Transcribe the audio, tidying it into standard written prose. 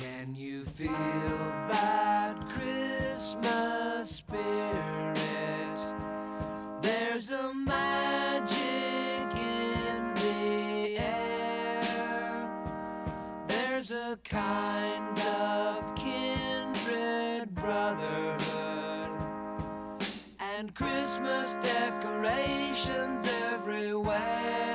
Can you feel that Christmas spirit? There's a magic in the air. There's a kind of kindred brotherhood and Christmas decorations everywhere.